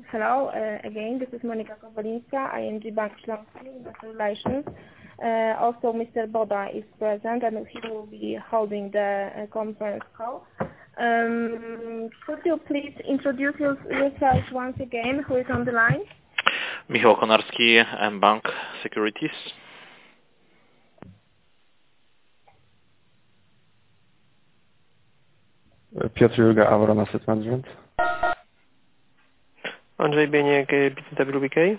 Hello again. This is Monika Kowalińska, ING Bank Śląski, Investor Relations. Also, Mr. Boda is present, and he will be holding the conference call. Could you please introduce yourself once again? Who is on the line? Michał Konarski, mBank Securities. Piotr Julga, Avron Asset Management. Andrzej Bieniek, PCWBK.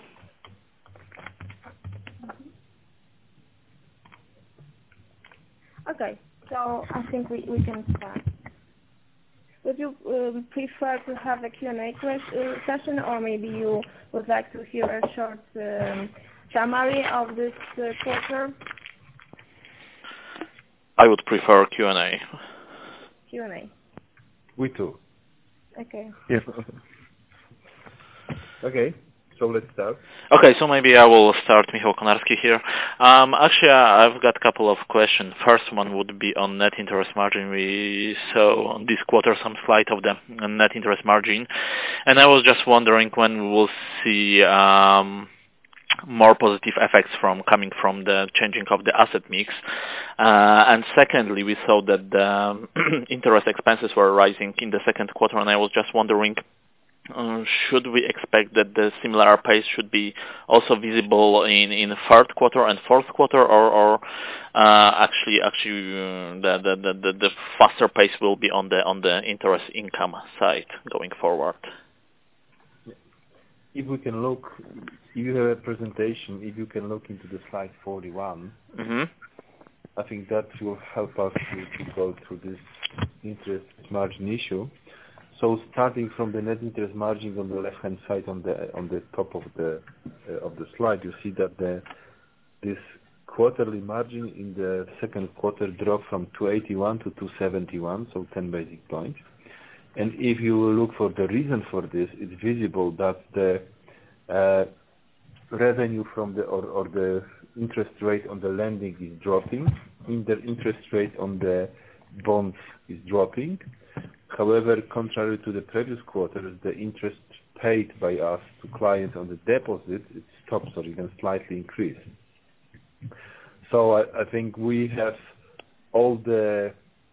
Okay, so I think we can start. Would you prefer to have a Q&A session, or maybe you would like to hear a short summary of this quarter? I would prefer Q&A. Q&A. We too. Okay. Yes. Okay, so let's start. Okay, so maybe I will start. Michał Konarski here. Actually, I've got a couple of questions. First one would be on net interest margin. We saw on this quarter some slide of the net interest margin, and I was just wondering when we will see more positive effects coming from the changing of the asset mix. And secondly, we saw that the interest expenses were rising in the second quarter, and I was just wondering, should we expect that the similar pace should be also visible in the third quarter and fourth quarter, or actually the faster pace will be on the interest income side going forward? If we can look, if you have a presentation, if you can look into the slide 41, I think that will help us to go through this interest margin issue. So starting from the net interest margin on the left-hand side, on the top of the slide, you see that this quarterly margin in the second quarter dropped from 281 to 271, so 10 basic points. And if you look for the reason for this, it's visible that the revenue from or the interest rate on the lending is dropping, and the interest rate on the bonds is dropping. However, contrary to the previous quarters, the interest paid by us to clients on the deposit, it stops or even slightly increased. So I think we have all the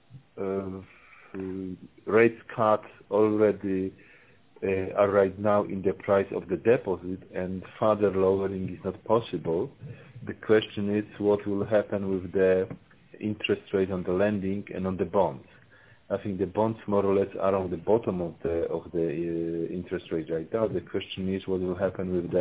rates cut already are right now in the price of the deposit, and further lowering is not possible. The question is what will happen with the interest rate on the lending and on the bonds. I think the bonds more or less are on the bottom of the interest rate right now. The question is what will happen with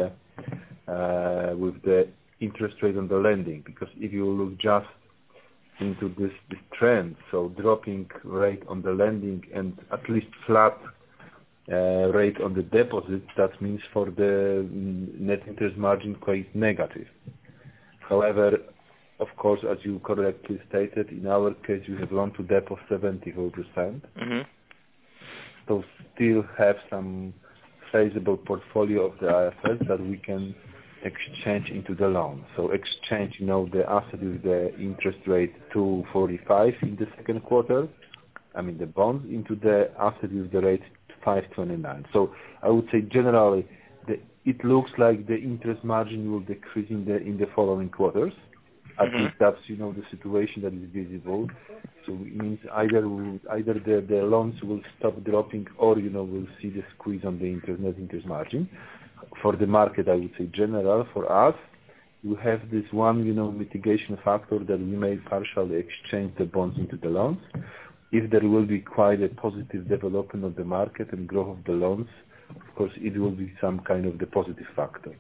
the interest rate on the lending, because if you look just into this trend, so dropping rate on the lending and at least flat rate on the deposit, that means for the net interest margin quite negative. However, of course, as you correctly stated, in our case, we have loan to deposit 74%. So still have some sizable portfolio of the IFS that we can exchange into the loan. So exchange, the asset with the interest rate 2.45 in the second quarter. I mean the bonds into the asset with the rate 5.29. So I would say generally, it looks like the interest margin will decrease in the following quarters. At least that's the situation that is visible. So it means either the loans will stop dropping, or we'll see the squeeze on the net interest margin. For the market, I would say general. For us, we have this one mitigation factor that we may partially exchange the bonds into the loans. If there will be quite a positive development of the market and growth of the loans, of course, it will be some kind of the positive factor.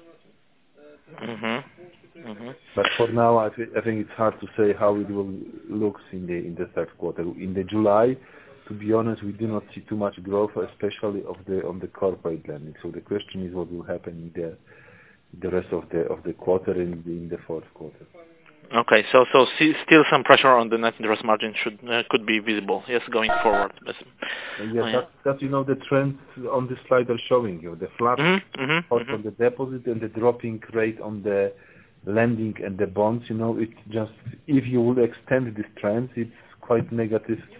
But for now, I think it's hard to say how it will look in the third quarter. In the July, to be honest, we do not see too much growth, especially on the corporate lending. So the question is what will happen in the rest of the quarter and in the fourth quarter. Okay, so still some pressure on the net interest margin could be visible, yes, going forward. Yes, that's the trends on the slide are showing you the flat on the deposit and the dropping rate on the lending and the bonds. It's just, if you will extend this trend, it's quite negative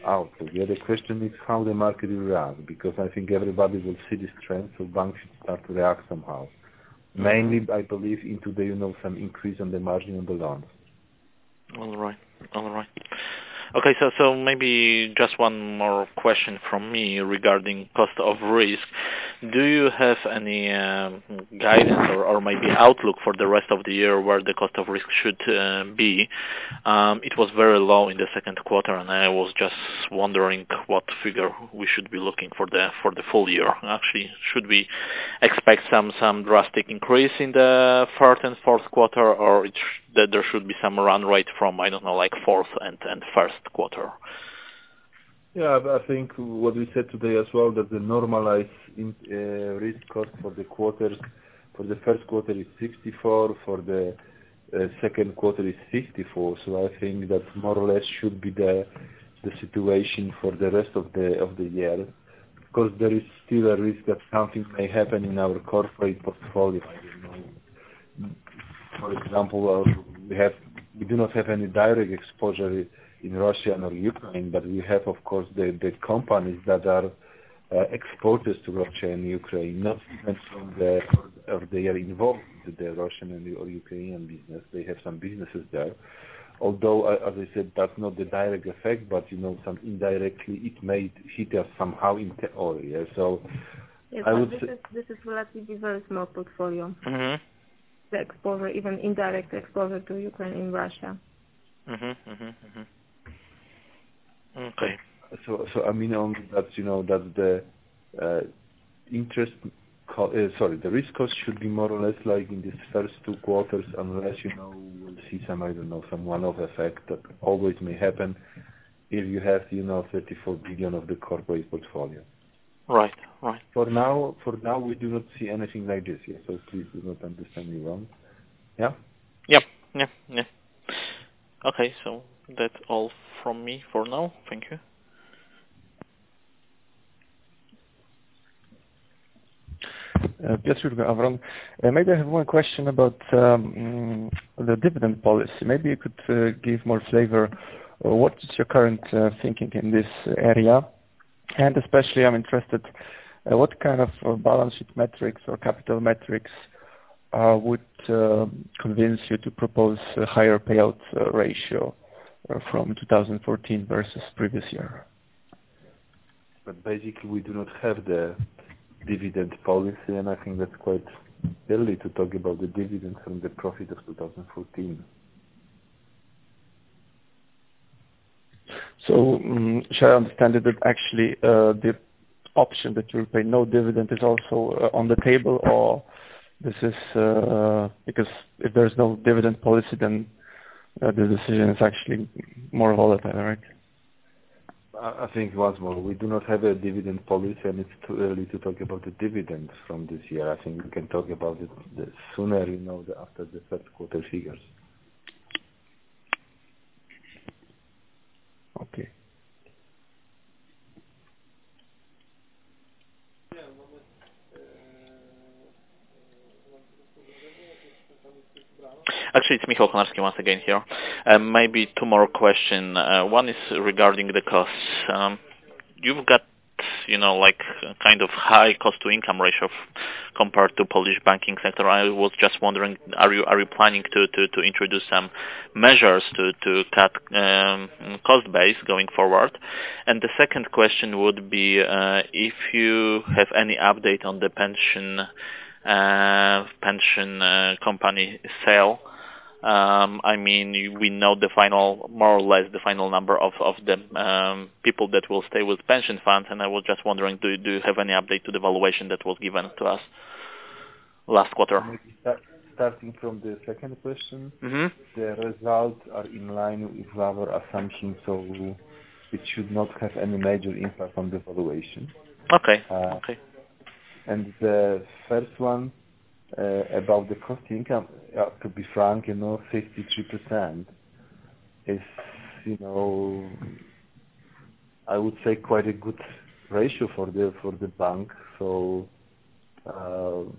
outlook. The other question is how the market will react, because I think everybody will see this trend, so banks should start to react somehow. Mainly, I believe, into the, some increase on the margin on the loans. All right. Okay, so maybe just one more question from me regarding cost of risk. Do you have any guidance or maybe outlook for the rest of the year where the cost of risk should be? It was very low in the second quarter, and I was just wondering what figure we should be looking for the full year. Actually, should we expect some drastic increase in the third and fourth quarter, or that there should be some run rate from, I don't know, like fourth and first quarter? Yeah, I think what we said today as well, that the normalized risk cost for the quarters, for the first quarter is 64, for the second quarter is 54. So I think that more or less should be the situation for the rest of the year. Of course, there is still a risk that something may happen in our corporate portfolio. I don't know. For example, we do not have any direct exposure in Russia or Ukraine, but we have, of course, the companies that are exporters to Russia and Ukraine, not even or they are involved in the Russian or Ukrainian business. They have some businesses there. Although, as I said, that's not the direct effect, but some indirectly it may hit us somehow in theory. Yeah? So yes, I would this is relatively very small portfolio. Mm-hmm. The exposure, even indirect exposure to Ukraine in Russia. Okay. So I mean only that that the the risk cost should be more or less like in these first two quarters, unless we'll see some one-off effect that always may happen if you have 34 billion of the corporate portfolio. Right. For now we do not see anything like this yet. So please do not understand me wrong. Yeah. Yep. Yeah. Okay, so that's all from me for now. Thank you. Piotr Avron. Maybe I have one question about the dividend policy. Maybe you could give more flavor. What is your current thinking in this area? And especially I'm interested, what kind of balance sheet metrics or capital metrics would convince you to propose a higher payout ratio from 2014 versus previous year? But basically we do not have the dividend policy, and I think that's quite early to talk about the dividend from the profit of 2014. So shall I understand it that actually the option that you will pay no dividend is also on the table, or this is because if there's no dividend policy, then the decision is actually more volatile, right? I think once more, we do not have a dividend policy, and it's too early to talk about the dividends from this year. I think we can talk about it sooner, after the third quarter figures. Okay. Actually, it's Michał Konarski once again here. Maybe two more questions. One is regarding the costs. You've got, like kind of high cost-to-income ratio compared to Polish banking sector. I was just wondering, are you planning to introduce some measures to cut cost base going forward? And the second question would be if you have any update on the pension company sale. I mean, we know more or less the final number of the people that will stay with pension funds, and I was just wondering, do you have any update to the valuation that was given to us last quarter? Maybe starting from the second question, Mm-hmm. the results are in line with our assumptions, so it should not have any major impact on the valuation. Okay. And the first one, about the cost income, to be frank, 53% is, I would say quite a good ratio for the bank. So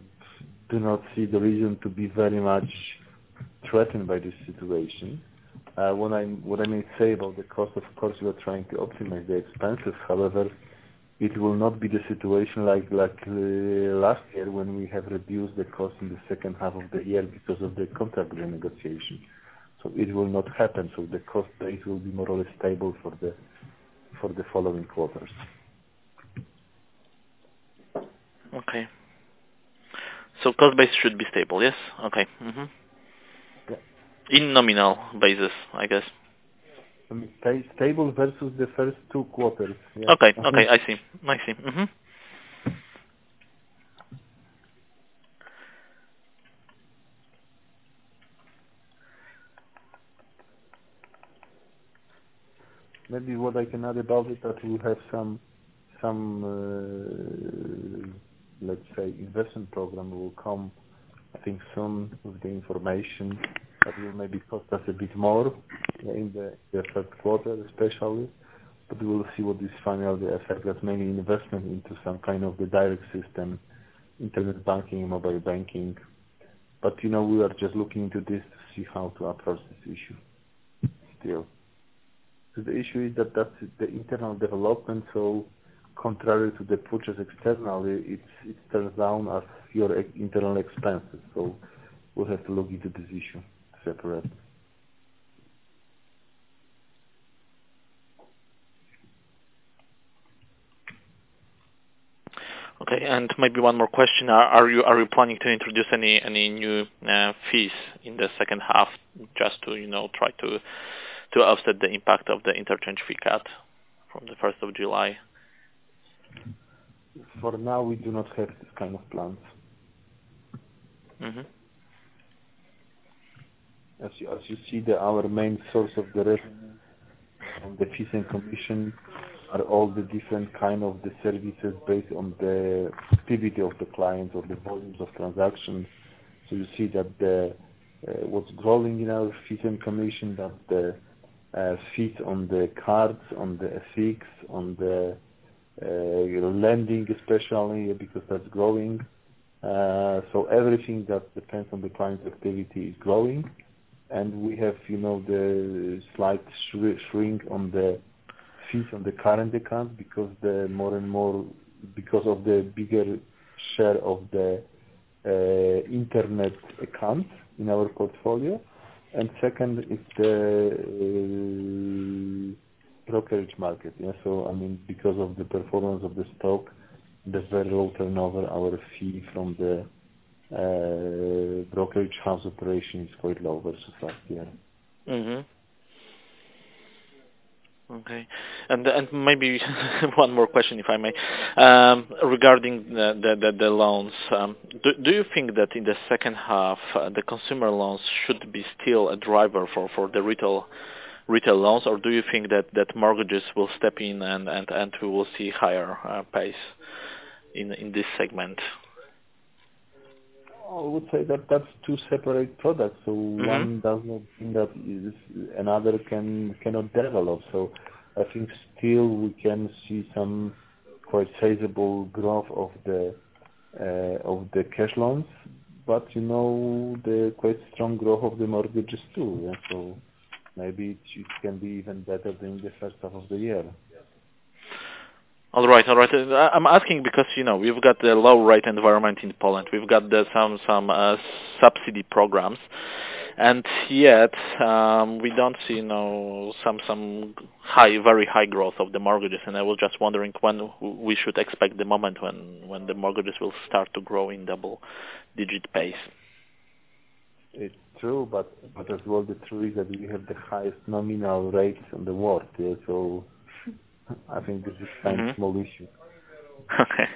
do not see the reason to be very much threatened by this situation. What I may say about the cost, of course, we are trying to optimize the expenses. However, it will not be the situation like last year when we have reduced the cost in the second half of the year because of the contract renegotiation. So it will not happen. So the cost base will be more or less stable for the following quarters. Okay. So cost base should be stable, yes? Okay. Mm-hmm. Yeah. In nominal basis, I guess. I mean, stable versus the first 2 quarters. Yeah. Okay, I see. Mm-hmm. Maybe what I can add about it, that we have some let's say, investment program will come, I think, soon with the information that will maybe cost us a bit more in the third quarter especially. But we will see what this finally affects. That's mainly investment into some kind of the direct system, internet banking, mobile banking. But, we are just looking into this to see how to approach this issue still. So the issue is that that's the internal development, so contrary to the purchase externally, it turns down as your internal expenses. So we'll have to look into this issue separately. Okay, and maybe one more question: Are you planning to introduce any new fees in the second half, just to try to offset the impact of the interchange fee cut from the 1st of July? For now, we do not have this kind of plans. Mm-hmm. As you see, our main source of the revenue and the fees and commission are all the different kind of the services based on the activity of the clients or the volumes of transactions. So you see that what's growing in our fees and commission, that the fees on the cards, on the FX, on the lending especially, because that's growing. So everything that depends on the client's activity is growing. And we have, the slight shrink on the fees on the current account because the more and more, because of the bigger share of the internet accounts in our portfolio. And second is the brokerage market. Yeah. So because of the performance of the stock, the very low turnover, our fee from the brokerage house operation is quite low versus last year. Mm-hmm. Okay, and maybe one more question, if I may, regarding the loans. Do you think that in the second half the consumer loans should be still a driver for the retail loans, or do you think that mortgages will step in and we will see higher pace in this segment? I would say that that's two separate products. So Mm-hmm. One does not mean that another cannot develop. So I think still we can see some quite sizable growth of the cash loans, but the quite strong growth of the mortgages too. Yeah? So maybe it can be even better than the first half of the year. All right. I'm asking because we've got the low rate environment in Poland. We've got some subsidy programs, and yet we don't see some very high growth of the mortgages. And I was just wondering when we should expect the moment when the mortgages will start to grow in double-digit pace. It's true, but as well the truth is that we have the highest nominal rates in the world. Yeah? So I think this is kind of small issue. Okay.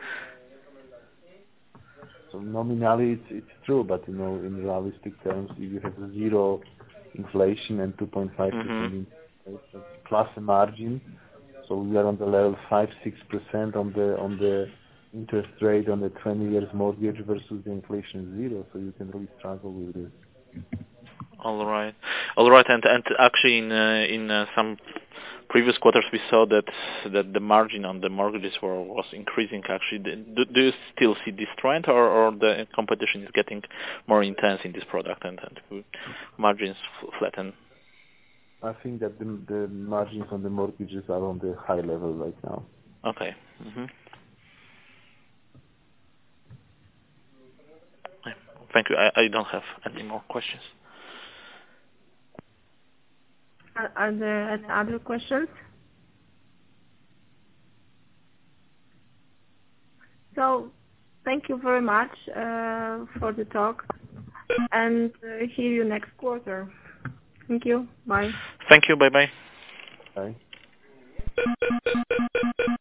So nominally it's true, but in realistic terms, if you have zero inflation and 2.5% inflation plus a margin, so we are on the level 5-6% on the interest rate on the 20 years mortgage versus the inflation is zero, so you can really struggle with this. All right, and actually in some previous quarters we saw that the margin on the mortgages was increasing. Actually, do you still see this trend, or the competition is getting more intense in this product and margins flatten? I think that the margins on the mortgages are on the high level right now. Okay. Mm-hmm. Thank you. I don't have any more questions. Are there any other questions? So, thank you very much for the talk, and hear you next quarter. Thank you. Bye. Thank you. Bye-bye. Bye.